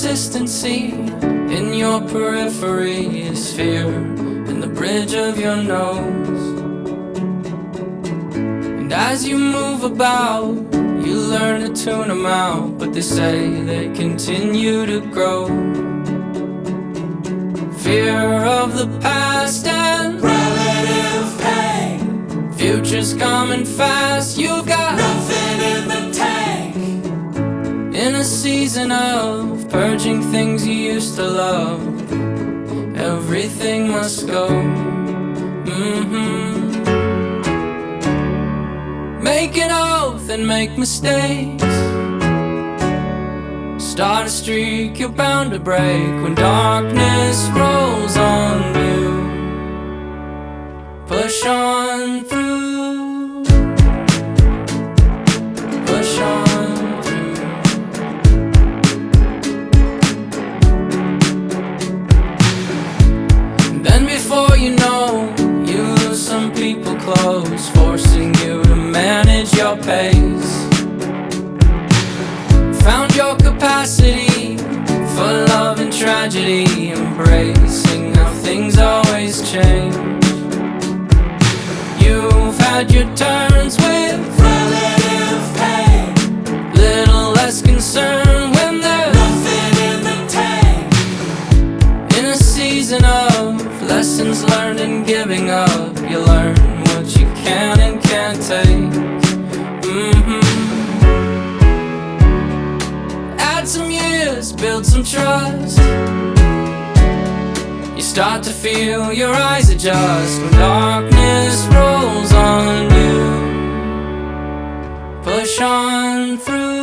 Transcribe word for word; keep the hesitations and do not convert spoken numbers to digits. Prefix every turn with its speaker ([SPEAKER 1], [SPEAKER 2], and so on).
[SPEAKER 1] consistency in your periphery is fear in the bridge of your nose. And as you move about, you learn to tune them out, but they say they continue to grow. Fear of the past and
[SPEAKER 2] relative pain.
[SPEAKER 1] future's coming fast. You've got
[SPEAKER 2] Nothing in the tank.
[SPEAKER 1] in a season of purging things you used to love. Everything must go. Mm-hmm. Make an oath and make mistakes. Start a streak you're bound to break when darkness rolls on you. Push on through. Push on through. Then before you know, you lose some people close, forcing you to manage your pace. Found your capacity for love and tragedy, embracing how things always change. You've had your turns with
[SPEAKER 2] Relative pain.
[SPEAKER 1] little less concern when there's
[SPEAKER 2] Nothing in the tank.
[SPEAKER 1] in a season of lessons learned and giving up. You learn what you can and can't take. Mm-hmm. Add some years, build some trust. You start to feel your eyes adjust when darkness rolls on you. Push on through.